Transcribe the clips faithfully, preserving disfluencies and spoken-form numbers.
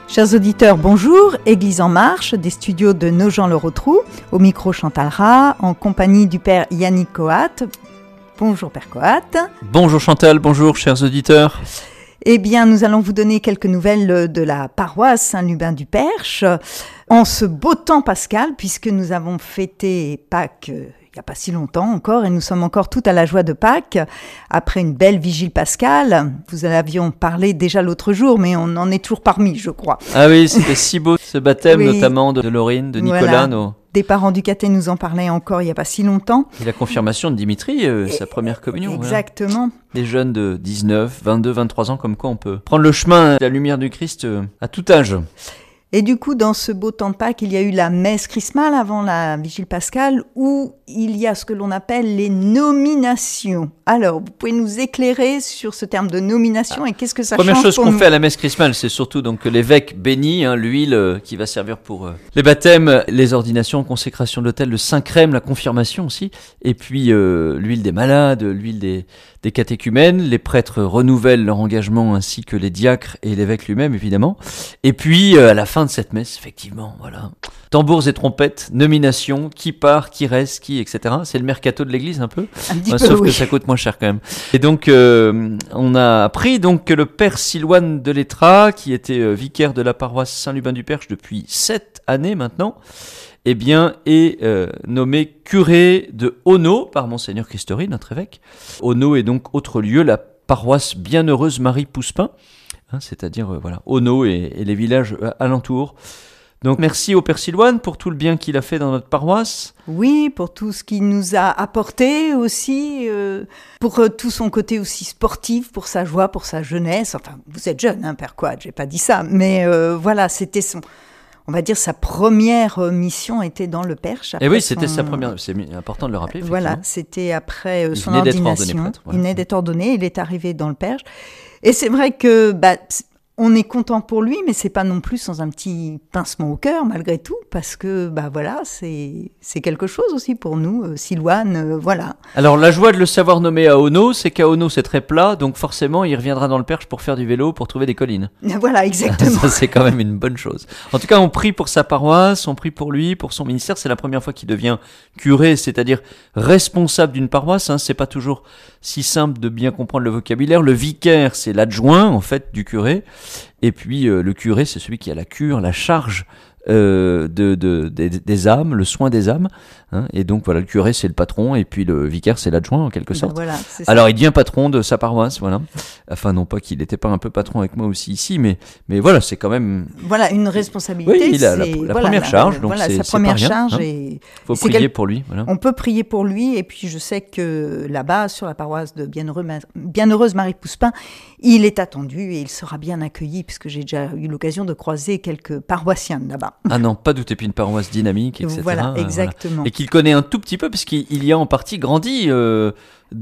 Chers auditeurs, bonjour. Église en marche, des studios de Nogent-le-Rotrou, au micro Chantal Rat, en compagnie du père Yannick Coat. Bonjour père Coat. Bonjour Chantal, bonjour chers auditeurs. Eh bien, nous allons vous donner quelques nouvelles de la paroisse Saint-Lubin-du-Perche en ce beau temps pascal, puisque nous avons fêté Pâques il n'y a pas si longtemps encore, et nous sommes encore tout à la joie de Pâques, après une belle vigile pascale. Vous en avions parlé déjà l'autre jour, mais on en est toujours parmi, je crois. Ah oui, c'était si beau ce baptême, oui. Notamment de Laurine, de Nicolas. Voilà. Nos... Des parents du caté nous en parlaient encore il n'y a pas si longtemps. Et la confirmation de Dimitri, euh, sa première communion. Exactement. Voilà. Des jeunes de dix-neuf, vingt-deux, vingt-trois ans, comme quoi on peut prendre le chemin de la lumière du Christ euh, à tout âge. Et du coup, dans ce beau temps de Pâques, il y a eu la messe chrismale avant la vigile pascale, où il y a ce que l'on appelle les nominations. Alors, vous pouvez nous éclairer sur ce terme de nomination et qu'est-ce que ça Première change chose pour qu'on nous fait à la messe chrismale, c'est surtout donc que l'évêque bénit hein, l'huile euh, qui va servir pour euh, les baptêmes, les ordinations, consécration de l'autel, le saint crème, la confirmation aussi, et puis euh, l'huile des malades, l'huile des, des catéchumènes. Les prêtres renouvellent leur engagement ainsi que les diacres et l'évêque lui-même évidemment. Et puis euh, à la fin de cette messe, effectivement, voilà, tambours et trompettes, nomination, qui part, qui reste, qui, et cetera. C'est le mercato de l'église un peu, un petit ouais, peu, sauf oui. que ça coûte moins cher quand même. Et donc euh, on a appris donc que le père Silouane de Lettra, qui était euh, vicaire de la paroisse Saint-Lubin-du-Perche depuis sept années maintenant, eh bien est euh, nommé curé de Auneau par Monseigneur Christori, notre évêque. Auneau est donc autre lieu, la paroisse Bienheureuse Marie Pouspin. Hein, c'est-à-dire euh, voilà, Auneau et, et les villages euh, alentours. Donc merci au Père Silouane pour tout le bien qu'il a fait dans notre paroisse. Oui, pour tout ce qu'il nous a apporté aussi, euh, pour euh, tout son côté aussi sportif, pour sa joie, pour sa jeunesse. Enfin, vous êtes jeune, hein, Père Coat, j'ai pas dit ça, mais euh, voilà, c'était son... On va dire sa première mission était dans le Perche. Et oui, c'était son... sa première. C'est important de le rappeler. Voilà, c'était après euh, son il ordination. Prêtre, voilà. Il venait d'être ordonné, il est arrivé dans le Perche. Et c'est vrai que bah, on est content pour lui, mais c'est pas non plus sans un petit pincement au cœur malgré tout, parce que bah voilà, c'est c'est quelque chose aussi pour nous, euh, Silouane, euh, voilà. Alors la joie de le savoir nommé à Auneau, c'est qu'à Auneau c'est très plat, donc forcément il reviendra dans le Perche pour faire du vélo, pour trouver des collines. Voilà, exactement. Ça c'est quand même une bonne chose. En tout cas, on prie pour sa paroisse, on prie pour lui, pour son ministère. C'est la première fois qu'il devient curé, c'est-à-dire responsable d'une paroisse. Hein. C'est pas toujours si simple de bien comprendre le vocabulaire. Le vicaire, c'est l'adjoint en fait du curé. Et puis euh, le curé, c'est celui qui a la cure, la charge euh, de, de, de, des âmes, le soin des âmes. Hein, et donc voilà, le curé, c'est le patron, et puis le vicaire, c'est l'adjoint en quelque sorte. Ben voilà, alors il devient patron de sa paroisse, voilà. Enfin non pas qu'il n'était pas un peu patron avec moi aussi ici, mais mais voilà, c'est quand même. Voilà une responsabilité. Oui, il a la, la voilà, première la, charge, donc voilà, c'est, sa c'est première pas rien, charge. Hein. Et faut c'est prier quel... pour lui. Voilà. On peut prier pour lui, et puis je sais que là-bas, sur la paroisse de Bienheureux, Bienheureuse Marie Pouspin, il est attendu et il sera bien accueilli, puisque j'ai déjà eu l'occasion de croiser quelques paroissiens là-bas. Ah non, pas douter, puis une paroisse dynamique, et cetera. Voilà, exactement. Voilà. Et qu'il connaît un tout petit peu, parce qu'il y a en partie grandi euh,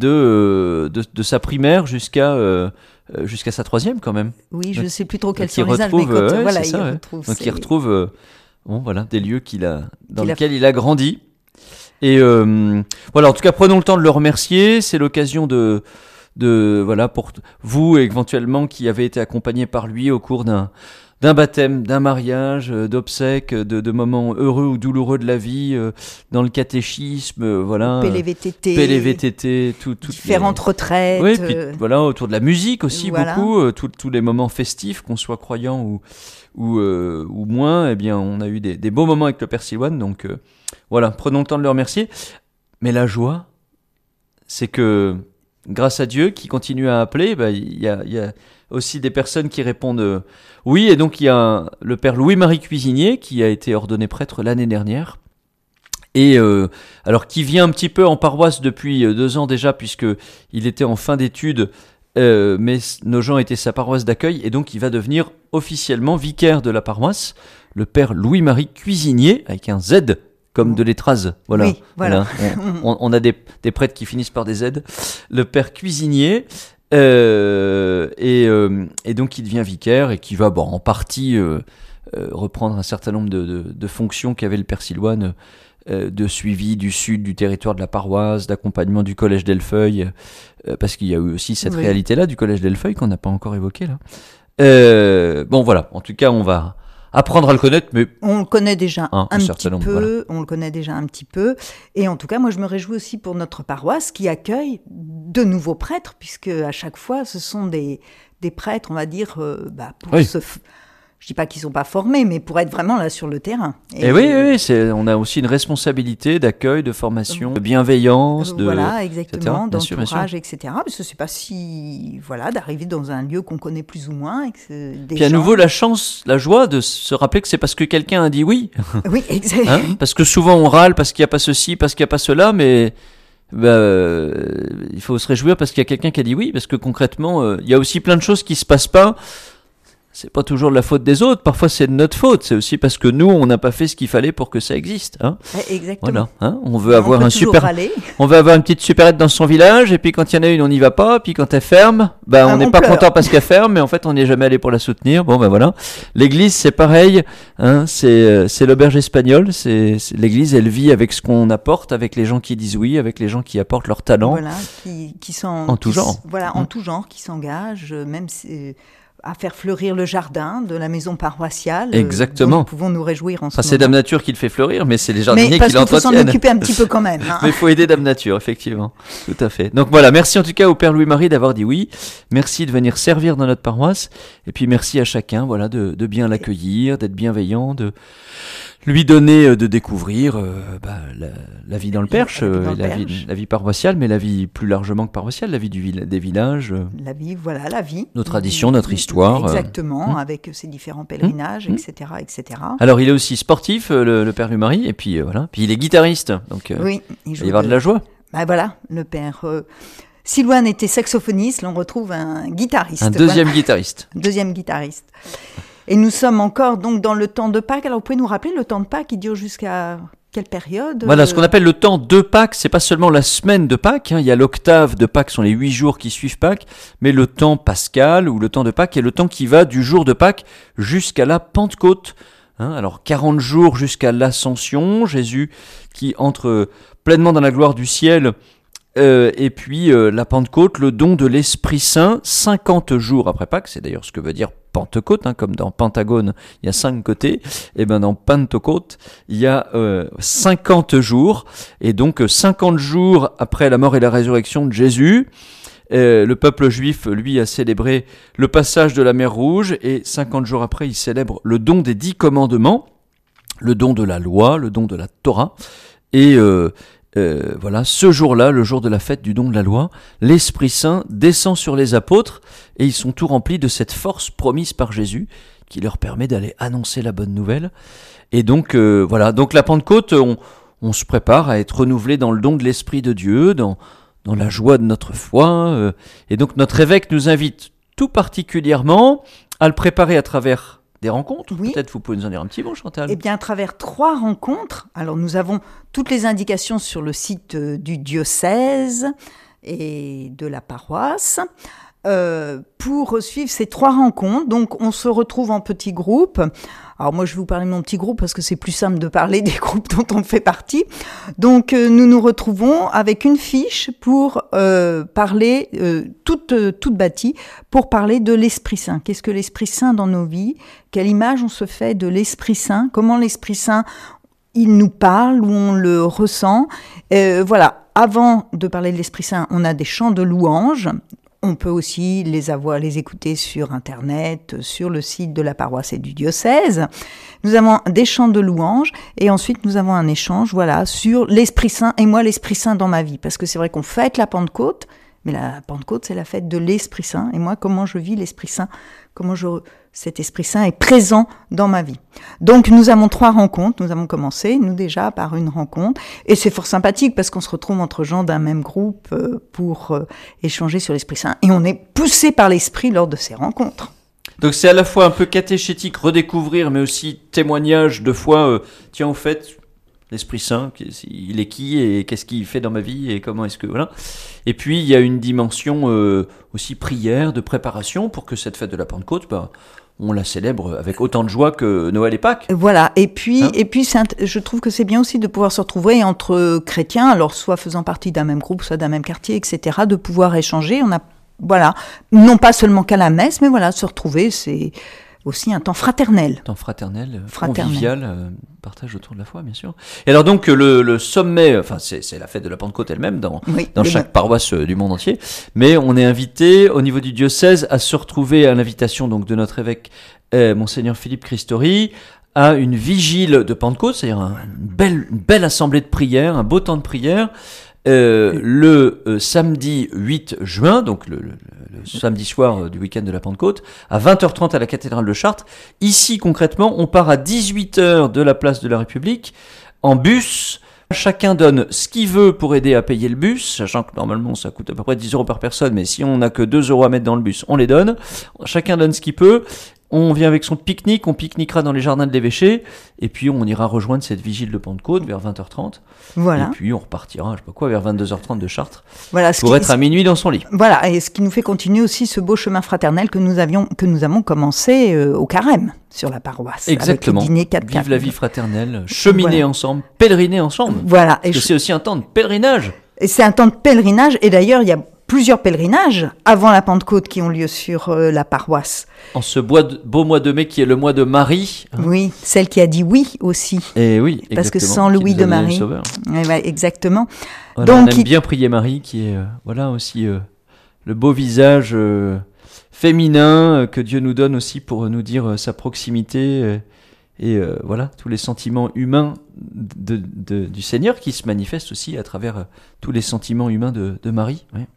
de, de, de sa primaire jusqu'à, euh, jusqu'à sa troisième quand même. Oui, je ne sais plus trop quels sont les âges, mais quand, euh, ouais, voilà, ça, il ouais. retrouve... Donc c'est... il retrouve euh, bon, voilà, des lieux qu'il a, dans qu'il lesquels a... il a grandi. Et euh, voilà, en tout cas, prenons le temps de le remercier. C'est l'occasion de... de voilà, pour vous éventuellement qui avez été accompagné par lui au cours d'un d'un baptême, d'un mariage, d'obsèques, de, de moments heureux ou douloureux de la vie, euh, dans le catéchisme, euh, voilà. P L V T T. P L V T T, tout, tout différentes les... retraites. Oui, puis voilà, autour de la musique aussi voilà. beaucoup, euh, tous les moments festifs, qu'on soit croyant ou ou, euh, ou moins, eh bien, on a eu des, des beaux moments avec le Père Silouane, donc euh, voilà, prenons le temps de le remercier. Mais la joie, c'est que grâce à Dieu qui continue à appeler, bah, il y a, il y a aussi des personnes qui répondent euh, oui, et donc il y a un, le père Louis-Marie Cuisinier qui a été ordonné prêtre l'année dernière, et euh, alors qui vient un petit peu en paroisse depuis deux ans déjà, puisque il était en fin d'études, euh, mais Nogent était sa paroisse d'accueil, et donc il va devenir officiellement vicaire de la paroisse, le père Louis-Marie Cuisinier, avec un Z comme de l'étrase, voilà. Oui, voilà. voilà. On, on, on a des, des prêtres qui finissent par des Z. Le père Cuisinier, euh, et, euh, et donc il devient vicaire et qui va, bon, en partie euh, euh, reprendre un certain nombre de, de, de fonctions qu'avait le père Silouane, euh, de suivi du sud du territoire de la paroisse, d'accompagnement du collège d'Ellefeuille, euh, parce qu'il y a eu aussi cette oui. réalité-là du collège d'Ellefeuille qu'on n'a pas encore évoquée là. Euh, bon, voilà. En tout cas, on va apprendre à le connaître, mais on le connaît déjà hein, un, un petit nombre, peu. Voilà. On le connaît déjà un petit peu. Et en tout cas, moi, je me réjouis aussi pour notre paroisse qui accueille de nouveaux prêtres, puisque à chaque fois, ce sont des des prêtres, on va dire, euh, bah, pour oui. se f- je dis pas qu'ils sont pas formés, mais pour être vraiment là sur le terrain. Et, et oui, oui, c'est, on a aussi une responsabilité d'accueil, de formation, de bienveillance, de voilà, exactement, et cetera. d'entourage, et cetera. Parce que c'est pas si, voilà, d'arriver dans un lieu qu'on connaît plus ou moins. Et que des Puis à gens... nouveau, la chance, la joie de se rappeler que c'est parce que quelqu'un a dit oui. Oui, exactement. Hein, parce que souvent on râle parce qu'il n'y a pas ceci, parce qu'il n'y a pas cela, mais bah, euh, il faut se réjouir parce qu'il y a quelqu'un qui a dit oui, parce que concrètement, euh, il y a aussi plein de choses qui se passent pas. C'est pas toujours de la faute des autres, parfois c'est de notre faute, c'est aussi parce que nous, on n'a pas fait ce qu'il fallait pour que ça existe. Hein. Exactement. Voilà, hein. On veut avoir on un super, râler. on veut avoir une petite supérette dans son village, et puis quand il y en a une, on n'y va pas, puis quand elle ferme, bah, Ah, on n'est on pas pleure. content parce qu'elle ferme, mais en fait, on n'y est jamais allé pour la soutenir. Bon, ben voilà. L'église, c'est pareil, hein. C'est, euh, c'est l'auberge espagnole, c'est, c'est, l'église, elle vit avec ce qu'on apporte, avec les gens qui disent oui, avec les gens qui apportent leur talent. Voilà, qui, qui sont... En tout qui, genre. Voilà, Mmh. en tout genre, qui s'engagent, euh, même si, à faire fleurir le jardin de la maison paroissiale. Exactement. Euh, dont nous pouvons nous réjouir en ce Enfin, moment. c'est Dame Nature qui le fait fleurir, mais c'est les jardiniers Mais parce qui qu'il faut s'en l'entretiennent. occuper un petit peu quand même. Hein. Mais il faut aider Dame Nature, effectivement. Tout à fait. Donc voilà, merci en tout cas au Père Louis-Marie d'avoir dit oui. Merci de venir servir dans notre paroisse. Et puis merci à chacun, voilà, de, de bien l'accueillir, d'être bienveillant, de lui donner, de découvrir euh, bah, la, la vie dans le Perche, La vie dans euh, le la, Perche. vie, la vie paroissiale, mais la vie plus largement que paroissiale, la vie du, vill- des villages, euh, La vie, voilà, la vie. nos traditions, notre histoire. euh. Exactement, Mmh. avec ses différents pèlerinages, Mmh. et cetera, et cetera. Alors il est aussi sportif, euh, le, le Père Louis-Marie, et puis euh, voilà, puis il est guitariste, donc euh, Oui, il il va y avoir de la joie. Bah voilà, le père. Euh, Silouane était saxophoniste, là on retrouve un guitariste. Un deuxième voilà. guitariste. Deuxième guitariste. Et nous sommes encore donc dans le temps de Pâques. Alors vous pouvez nous rappeler le temps de Pâques, il dure jusqu'à quelle période? Voilà, ce qu'on appelle le temps de Pâques, c'est pas seulement la semaine de Pâques, hein, il y a l'octave de Pâques, sont les huit jours qui suivent Pâques, mais le temps pascal ou le temps de Pâques est le temps qui va du jour de Pâques jusqu'à la Pentecôte. Hein, alors quarante jours jusqu'à l'Ascension, Jésus qui entre pleinement dans la gloire du ciel, euh, et puis euh, la Pentecôte, le don de l'Esprit Saint, cinquante jours après Pâques, c'est d'ailleurs ce que veut dire Pentecôte, hein, comme dans Pentagone, il y a cinq côtés, et bien dans Pentecôte, il y a euh, cinquante jours, et donc cinquante jours après la mort et la résurrection de Jésus, euh, le peuple juif, lui, a célébré le passage de la mer Rouge, et cinquante jours après, il célèbre le don des dix commandements, le don de la loi, le don de la Torah, et euh, euh, voilà, ce jour-là, le jour de la fête du don de la loi, l'Esprit Saint descend sur les apôtres et ils sont tout remplis de cette force promise par Jésus qui leur permet d'aller annoncer la bonne nouvelle. Et donc, euh, voilà, donc la Pentecôte, on, on se prépare à être renouvelé dans le don de l'Esprit de Dieu, dans, dans la joie de notre foi. Euh, et donc notre évêque nous invite tout particulièrement à le préparer à travers des rencontres. Oui. Peut-être vous pouvez nous en dire un petit mot, Chantal. Eh bien, à travers trois rencontres, alors nous avons toutes les indications sur le site euh, du diocèse et de la paroisse euh, pour suivre ces trois rencontres. Donc, on se retrouve en petits groupes. Alors moi, je vais vous parler de mon petit groupe parce que c'est plus simple de parler des groupes dont on fait partie. Donc, euh, nous nous retrouvons avec une fiche pour euh, parler, euh, toute, euh, toute bâtie, pour parler de l'Esprit Saint. Qu'est-ce que l'Esprit Saint dans nos vies? Quelle image on se fait de l'Esprit Saint? Comment l'Esprit Saint, il nous parle ou on le ressent? euh, Voilà, avant de parler de l'Esprit Saint, on a des chants de louanges. On peut aussi les avoir, les écouter sur Internet, sur le site de la paroisse et du diocèse. Nous avons des chants de louanges et ensuite nous avons un échange, voilà, sur l'Esprit Saint et moi l'Esprit Saint dans ma vie. Parce que c'est vrai qu'on fête la Pentecôte, mais la Pentecôte c'est la fête de l'Esprit Saint. Et moi, comment je vis l'Esprit Saint? Comment je, cet Esprit Saint est présent dans ma vie. Donc nous avons trois rencontres. Nous avons commencé, nous déjà, par une rencontre. Et c'est fort sympathique parce qu'on se retrouve entre gens d'un même groupe euh, pour euh, échanger sur l'Esprit Saint. Et on est poussé par l'Esprit lors de ces rencontres. Donc c'est à la fois un peu catéchétique, redécouvrir, mais aussi témoignage de foi. Euh, tiens, au fait, l'Esprit Saint, il est qui et qu'est-ce qu'il fait dans ma vie et comment est-ce que... Voilà. Et puis, il y a une dimension euh, aussi prière, de préparation pour que cette fête de la Pentecôte, bah, on la célèbre avec autant de joie que Noël et Pâques. Voilà. Et puis, Hein et puis c'est int- je trouve que c'est bien aussi de pouvoir se retrouver entre chrétiens, alors soit faisant partie d'un même groupe, soit d'un même quartier, et cetera, de pouvoir échanger. On a voilà, non pas seulement qu'à la messe, mais voilà, se retrouver, c'est aussi un temps fraternel. Temps fraternel, Fraternel. convivial, euh, partage autour de la foi, bien sûr. Et alors donc le, le sommet, enfin c'est, c'est la fête de la Pentecôte elle-même dans, Oui, dans les chaque mo- paroisse euh, du monde entier, mais on est invité au niveau du diocèse à se retrouver à l'invitation donc de notre évêque euh, Monseigneur Philippe Christori à une vigile de Pentecôte, c'est-à-dire un- une belle, une belle assemblée de prière, un beau temps de prière. Euh, le euh, samedi huit juin, donc le, le, le samedi soir euh, du week-end de la Pentecôte, à vingt heures trente à la cathédrale de Chartres. Ici, concrètement, on part à dix-huit heures de la place de la République en bus. Chacun donne ce qu'il veut pour aider à payer le bus, sachant que normalement ça coûte à peu près dix euros par personne, mais si on n'a que deux euros à mettre dans le bus, on les donne. Chacun donne ce qu'il peut. On vient avec son pique-nique, on pique-niquera dans les jardins de l'évêché, et puis on ira rejoindre cette vigile de Pentecôte vers vingt heures trente. Voilà. Et puis on repartira, je sais pas quoi, vers vingt-deux heures trente de Chartres, Voilà, ce pour qui- être à minuit dans son lit. Voilà, et ce qui nous fait continuer aussi ce beau chemin fraternel que nous avions, que nous avons commencé euh, au Carême, sur la paroisse. Exactement. Avec le dîner quatre Vive quatre. la vie fraternelle, cheminer Voilà. ensemble, pèleriner ensemble. Voilà, et, Parce que je- c'est aussi un temps de pèlerinage. et c'est un temps de pèlerinage, et d'ailleurs, il y a plusieurs pèlerinages avant la Pentecôte qui ont lieu sur euh, la paroisse. En ce bois de- beau mois de mai qui est le mois de Marie. hein. Oui, celle qui a dit oui aussi. Et oui, Parce que exactement, sans le qui oui nous de a donné le Marie. Sauveur. Eh ben, exactement. Voilà, on Donc, aime il- bien prier Marie, qui est euh, voilà aussi euh, le beau visage euh, féminin euh, que Dieu nous donne aussi pour nous dire euh, sa proximité euh, et euh, voilà tous les sentiments humains de, de- du Seigneur qui se manifestent aussi à travers euh, tous les sentiments humains de, de Marie. ouais.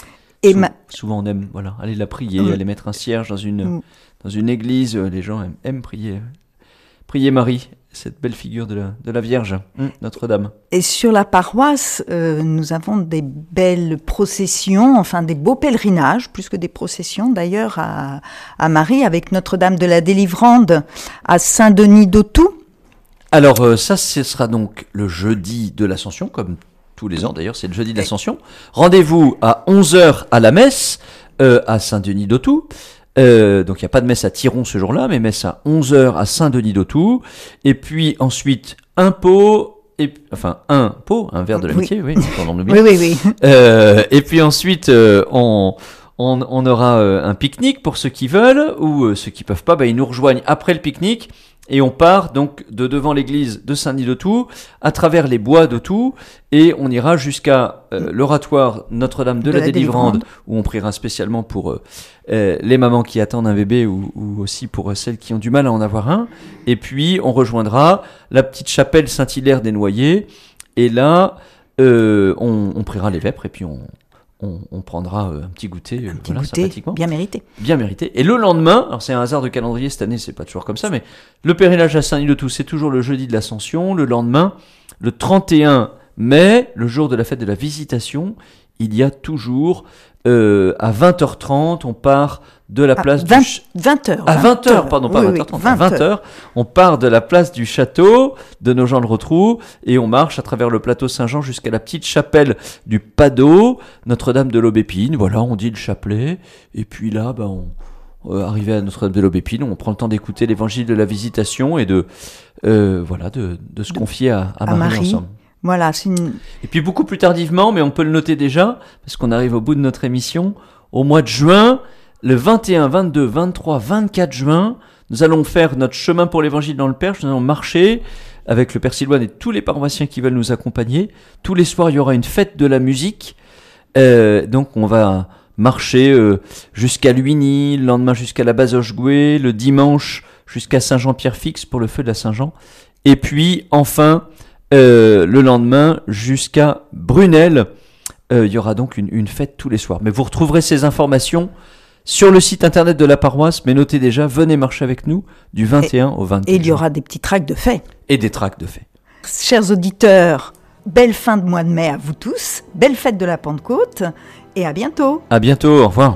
Et Sou- ma- Souvent on aime voilà aller la prier, Mm. aller mettre un cierge dans une Mm. dans une église. euh, Les gens aiment, aiment prier prier Marie, cette belle figure de la de la Vierge, Mm, Notre-Dame. Et sur la paroisse, euh, nous avons des belles processions, enfin des beaux pèlerinages, plus que des processions d'ailleurs, à, à Marie, avec Notre-Dame de la Délivrande à Saint-Denis d'Autou. Alors euh, ça, ce sera donc le jeudi de l'Ascension, comme tous les ans d'ailleurs, c'est le jeudi de l'Ascension. Rendez-vous à onze heures à la messe euh, à Saint-Denis d'Autou. Euh, donc il n'y a pas de messe à Thiron ce jour-là, mais messe à onze heures à Saint-Denis d'Autou. Et puis ensuite un pot, et, enfin un pot, un verre de l'amitié, oui, on en oublie. Oui, oui, oui. Euh, et puis ensuite, euh, on, on, on aura euh, un pique-nique pour ceux qui veulent, ou euh, ceux qui peuvent pas, bah, ils nous rejoignent après le pique-nique, et on part donc de devant l'église de Saint-Denis d'Autou, à travers les bois d'Autou, et on ira jusqu'à euh, l'oratoire Notre-Dame de, De la, la Délivrande, Délivrande. où on priera spécialement pour euh, euh, les mamans qui attendent un bébé, ou, ou aussi pour euh, celles qui ont du mal à en avoir un. Et puis on rejoindra la petite chapelle Saint-Hilaire des Noyers, et là, euh, on, on priera les vêpres et puis on, on, on prendra euh, un petit goûter, euh, Un petit voilà, goûter sympathiquement, bien mérité. bien mérité. Et le lendemain, alors c'est un hasard de calendrier cette année, c'est pas toujours comme ça, mais le pèlerinage à Saint-Denis-d'Autou, c'est toujours le jeudi de l'Ascension. Le lendemain, le trente et un mai, le jour de la fête de la Visitation, il y a toujours euh, à vingt heures trente, on part de la Ah, place vingt, du ch- vingt heures. à vingt heures, pardon, pas Oui, vingt oui, heures trente, vingt à vingt heures, on part de la place du château de nos gens de Rotrou et on marche à travers le plateau Saint-Jean jusqu'à la petite chapelle du Padeau, Notre-Dame de l'Aubépine. Voilà, on dit le chapelet et puis là, ben, on euh, arrivé à Notre-Dame de l'Aubépine, on prend le temps d'écouter l'évangile de la Visitation et de euh, voilà de, de se confier à, à à Marie, Marie. ensemble. Voilà, c'est une... Et puis beaucoup plus tardivement, mais on peut le noter déjà, parce qu'on arrive au bout de notre émission, au mois de juin, le vingt et un, vingt-deux, vingt-trois, vingt-quatre juin, nous allons faire notre chemin pour l'évangile dans le Perche, nous allons marcher avec le Père Silouane et tous les paroissiens qui veulent nous accompagner. Tous les soirs, il y aura une fête de la musique, euh, donc on va marcher euh, jusqu'à Luigny, le lendemain jusqu'à la Bazoche-Gouet, le dimanche jusqu'à Saint-Jean-Pierre-Fix pour le feu de la Saint-Jean, et puis enfin... Euh, le lendemain jusqu'à Brunel. Euh, il y aura donc une, une fête tous les soirs. Mais vous retrouverez ces informations sur le site internet de la paroisse. Mais notez déjà, venez marcher avec nous du vingt et un au vingt-quatre Et il y juin. aura des petits tracts de fait. Et des tracts de fait. Chers auditeurs, belle fin de mois de mai à vous tous, belle fête de la Pentecôte, et à bientôt. À bientôt, au revoir.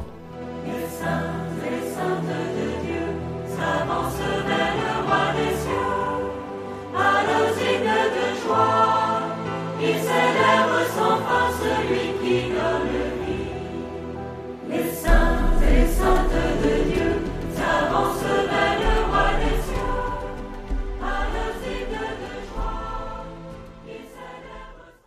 À nos hymnes de joie, ils